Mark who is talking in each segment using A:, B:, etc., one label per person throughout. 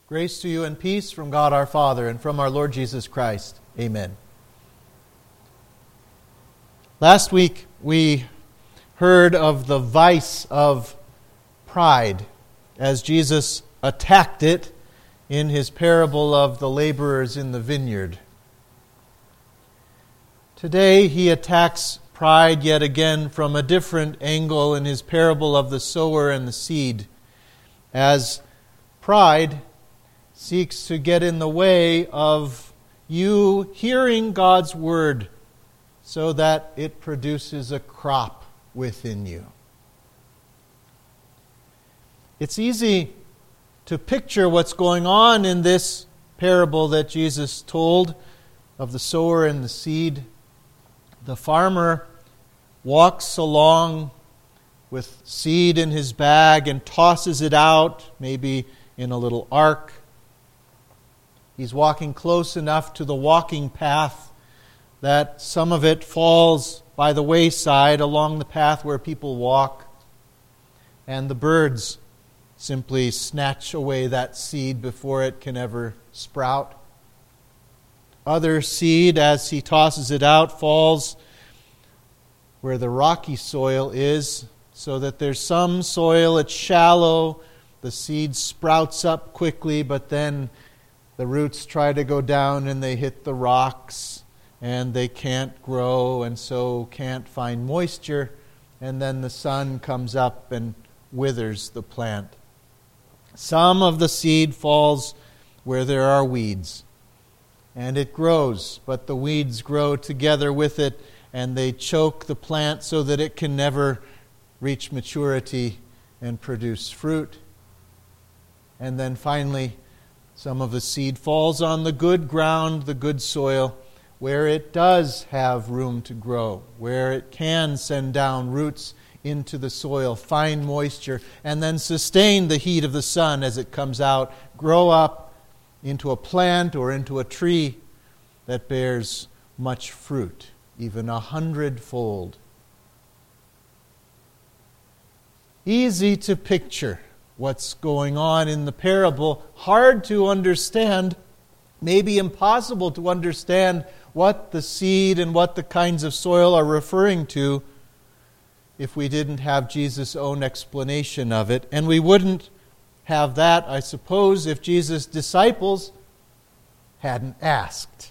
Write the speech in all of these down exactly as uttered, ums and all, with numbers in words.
A: Grace to you and peace from God our Father and from our Lord Jesus Christ. Amen. Last week we heard of the vice of pride as Jesus attacked it in his parable of the laborers in the vineyard. Today he attacks pride yet again from a different angle in his parable of the sower and the seed, as pride seeks to get in the way of you hearing God's word so that it produces a crop within you. It's easy to picture what's going on in this parable that Jesus told of the sower and the seed. The farmer walks along with seed in his bag and tosses it out, maybe in a little ark. He's walking close enough to the walking path that some of it falls by the wayside along the path where people walk, and the birds simply snatch away that seed before it can ever sprout. Other seed, as he tosses it out, falls where the rocky soil is, so that there's some soil, it's shallow, the seed sprouts up quickly, but then the roots try to go down and they hit the rocks and they can't grow and so can't find moisture, and then the sun comes up and withers the plant. Some of the seed falls where there are weeds, and it grows, but the weeds grow together with it and they choke the plant so that it can never reach maturity and produce fruit. And then finally, some of the seed falls on the good ground, the good soil, where it does have room to grow, where it can send down roots into the soil, find moisture, and then sustain the heat of the sun as it comes out, grow up into a plant or into a tree that bears much fruit, even a hundredfold. Easy to picture what's going on in the parable, hard to understand, maybe impossible to understand what the seed and what the kinds of soil are referring to if we didn't have Jesus' own explanation of it. And we wouldn't have that, I suppose, if Jesus' disciples hadn't asked.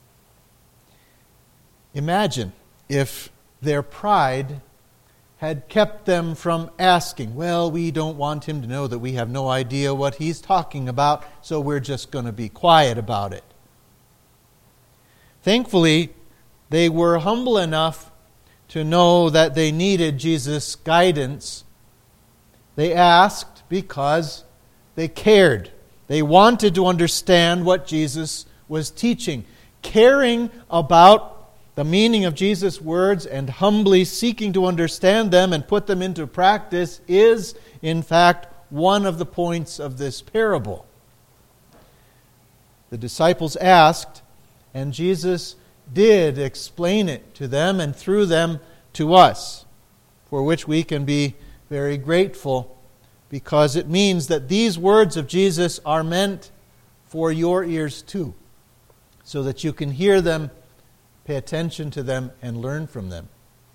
A: Imagine if their pride had kept them from asking. Well, we don't want him to know that we have no idea what he's talking about, so we're just going to be quiet about it. Thankfully, they were humble enough to know that they needed Jesus' guidance. They asked because they cared. They wanted to understand what Jesus was teaching. Caring about the meaning of Jesus' words and humbly seeking to understand them and put them into practice is, in fact, one of the points of this parable. The disciples asked, and Jesus did explain it to them and through them to us, for which we can be very grateful, because it means that these words of Jesus are meant for your ears too, so that you can hear them, pay attention to them, and learn from them.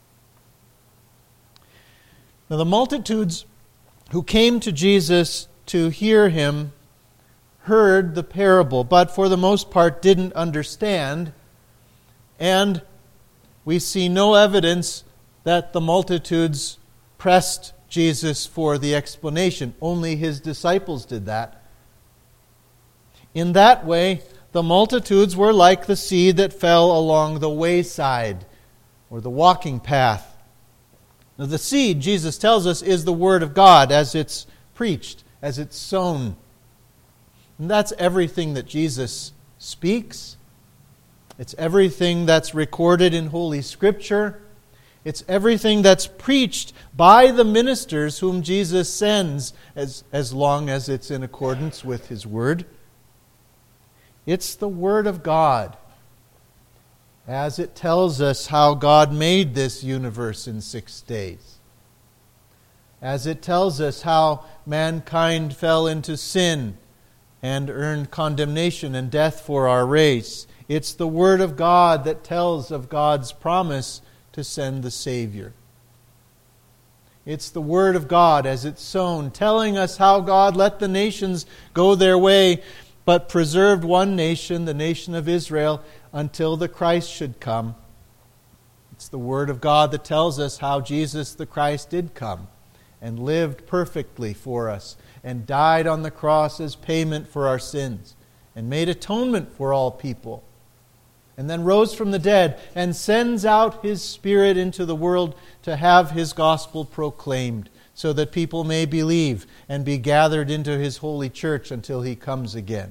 A: Now, the multitudes who came to Jesus to hear him heard the parable, but for the most part didn't understand, and we see no evidence that the multitudes pressed Jesus for the explanation. Only his disciples did that. In that way, the multitudes were like the seed that fell along the wayside or the walking path. Now, the seed, Jesus tells us, is the Word of God as it's preached, as it's sown. And that's everything that Jesus speaks. It's everything that's recorded in Holy Scripture. It's everything that's preached by the ministers whom Jesus sends, as, as long as it's in accordance with His Word. It's the Word of God, as it tells us how God made this universe in six days. As it tells us how mankind fell into sin and earned condemnation and death for our race. It's the Word of God that tells of God's promise to send the Savior. It's the Word of God as it's sown, telling us how God let the nations go their way, but preserved one nation, the nation of Israel, until the Christ should come. It's the Word of God that tells us how Jesus the Christ did come and lived perfectly for us and died on the cross as payment for our sins and made atonement for all people, and then rose from the dead and sends out His Spirit into the world to have His gospel proclaimed so that people may believe and be gathered into His holy church until He comes again.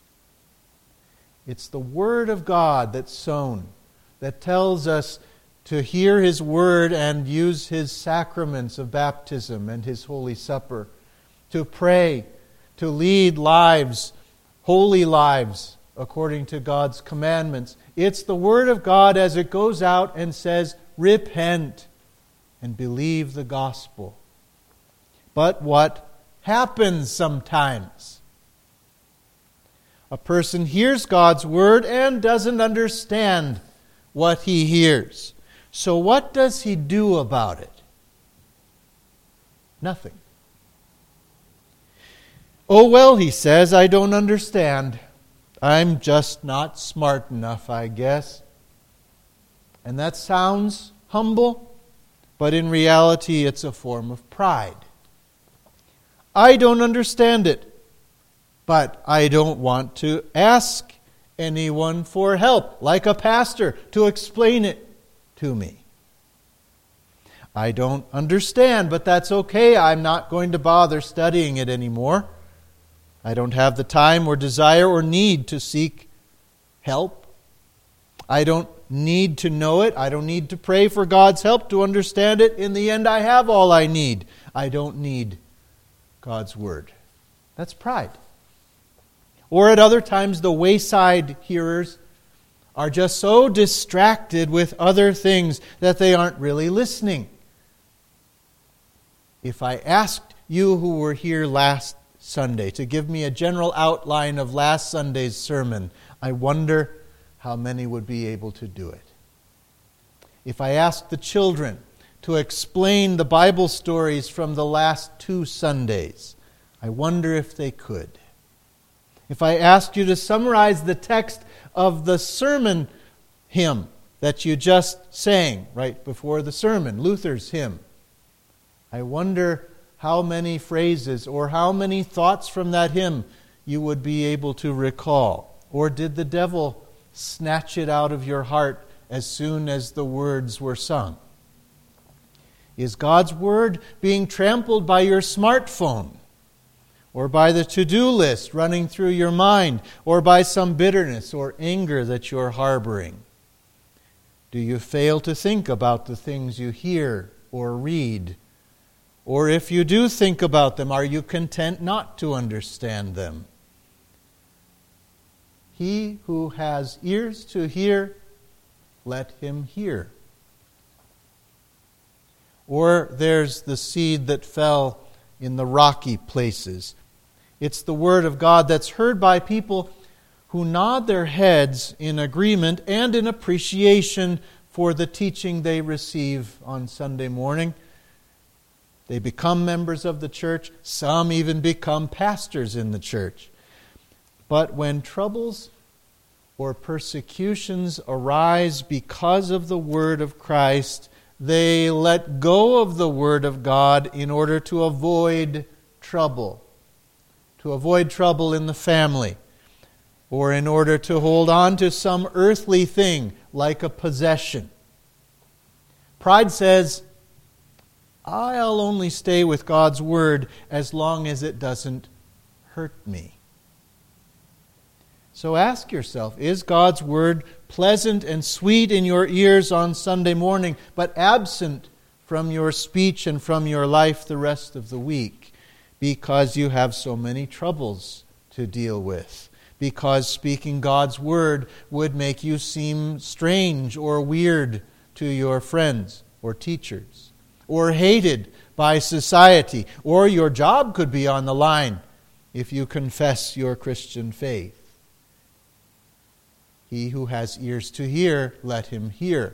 A: It's the Word of God that's sown, that tells us to hear His Word and use His sacraments of baptism and His Holy Supper, to pray, to lead lives, holy lives, according to God's commandments. It's the Word of God as it goes out and says, repent and believe the gospel. But what happens sometimes? A person hears God's Word and doesn't understand what he hears. So what does he do about it? Nothing. Oh, well, he says, I don't understand. I'm just not smart enough, I guess. And that sounds humble, but in reality it's a form of pride. I don't understand it, but I don't want to ask anyone for help, like a pastor, to explain it to me. I don't understand, but that's okay. I'm not going to bother studying it anymore. I don't have the time or desire or need to seek help. I don't need to know it. I don't need to pray for God's help to understand it. In the end, I have all I need. I don't need God's Word. That's pride. Or at other times, the wayside hearers are just so distracted with other things that they aren't really listening. If I asked you who were here last Sunday to give me a general outline of last Sunday's sermon, I wonder how many would be able to do it. If I asked the children to explain the Bible stories from the last two Sundays, I wonder if they could. If I asked you to summarize the text of the sermon hymn that you just sang right before the sermon, Luther's hymn, I wonder how many phrases or how many thoughts from that hymn you would be able to recall. Or did the devil snatch it out of your heart as soon as the words were sung? Is God's Word being trampled by your smartphone? Or by the to-do list running through your mind? Or by some bitterness or anger that you're harboring? Do you fail to think about the things you hear or read? Or if you do think about them, are you content not to understand them? He who has ears to hear, let him hear. Or there's the seed that fell in the rocky places. It's the Word of God that's heard by people who nod their heads in agreement and in appreciation for the teaching they receive on Sunday morning. They become members of the church. Some even become pastors in the church. But when troubles or persecutions arise because of the Word of Christ, they let go of the Word of God in order to avoid trouble. To avoid trouble in the family. Or in order to hold on to some earthly thing like a possession. Pride says, I'll only stay with God's Word as long as it doesn't hurt me. So ask yourself, is God's Word pleasant and sweet in your ears on Sunday morning, but absent from your speech and from your life the rest of the week because you have so many troubles to deal with? Because speaking God's Word would make you seem strange or weird to your friends or teachers, or hated by society, or your job could be on the line if you confess your Christian faith. He who has ears to hear, let him hear.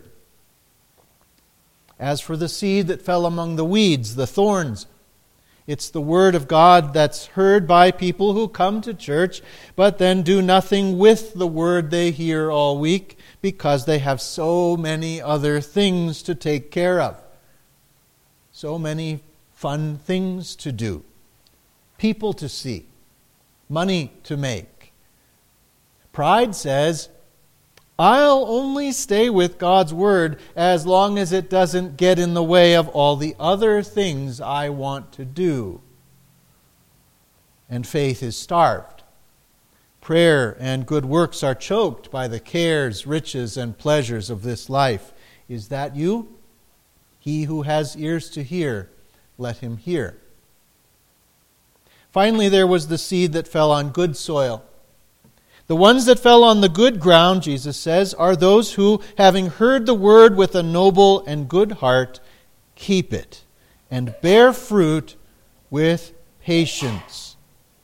A: As for the seed that fell among the weeds, the thorns, it's the Word of God that's heard by people who come to church, but then do nothing with the Word they hear all week because they have so many other things to take care of. So many fun things to do. People to see. Money to make. Pride says, I'll only stay with God's Word as long as it doesn't get in the way of all the other things I want to do. And faith is starved. Prayer and good works are choked by the cares, riches, and pleasures of this life. Is that you? He who has ears to hear, let him hear. Finally, there was the seed that fell on good soil. The ones that fell on the good ground, Jesus says, are those who, having heard the word with a noble and good heart, keep it and bear fruit with patience.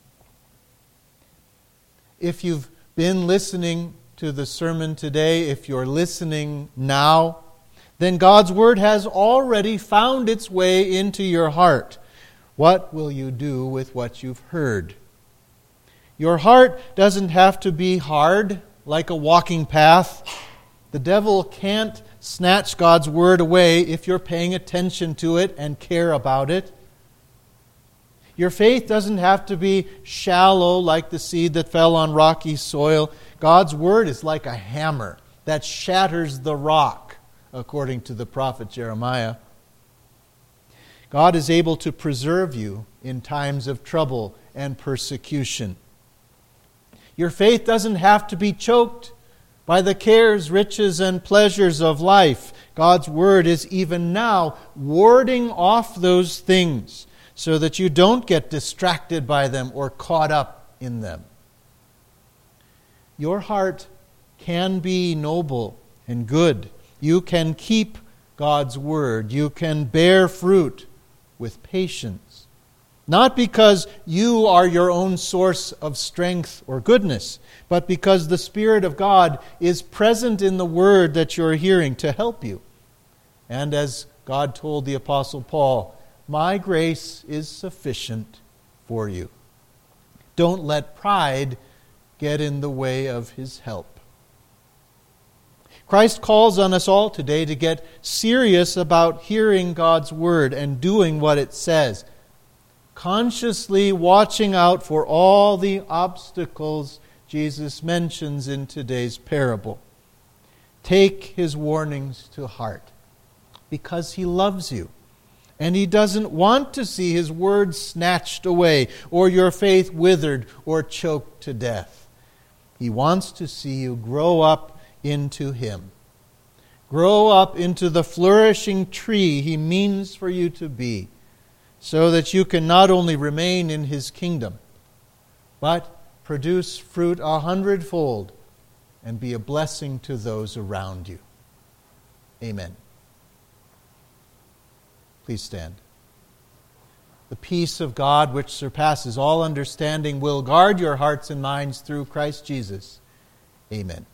A: If you've been listening to the sermon today, if you're listening now, then God's word has already found its way into your heart. What will you do with what you've heard? Your heart doesn't have to be hard like a walking path. The devil can't snatch God's word away if you're paying attention to it and care about it. Your faith doesn't have to be shallow like the seed that fell on rocky soil. God's word is like a hammer that shatters the rock, according to the prophet Jeremiah. God is able to preserve you in times of trouble and persecution. Your faith doesn't have to be choked by the cares, riches, and pleasures of life. God's word is even now warding off those things so that you don't get distracted by them or caught up in them. Your heart can be noble and good. You can keep God's word. You can bear fruit with patience. Not because you are your own source of strength or goodness, but because the Spirit of God is present in the word that you're hearing to help you. And as God told the Apostle Paul, my grace is sufficient for you. Don't let pride get in the way of His help. Christ calls on us all today to get serious about hearing God's word and doing what it says, consciously watching out for all the obstacles Jesus mentions in today's parable. Take His warnings to heart because He loves you. And He doesn't want to see His word snatched away or your faith withered or choked to death. He wants to see you grow up into Him. Grow up into the flourishing tree He means for you to be, so that you can not only remain in His kingdom, but produce fruit a hundredfold and be a blessing to those around you. Amen. Please stand. The peace of God, which surpasses all understanding, will guard your hearts and minds through Christ Jesus. Amen.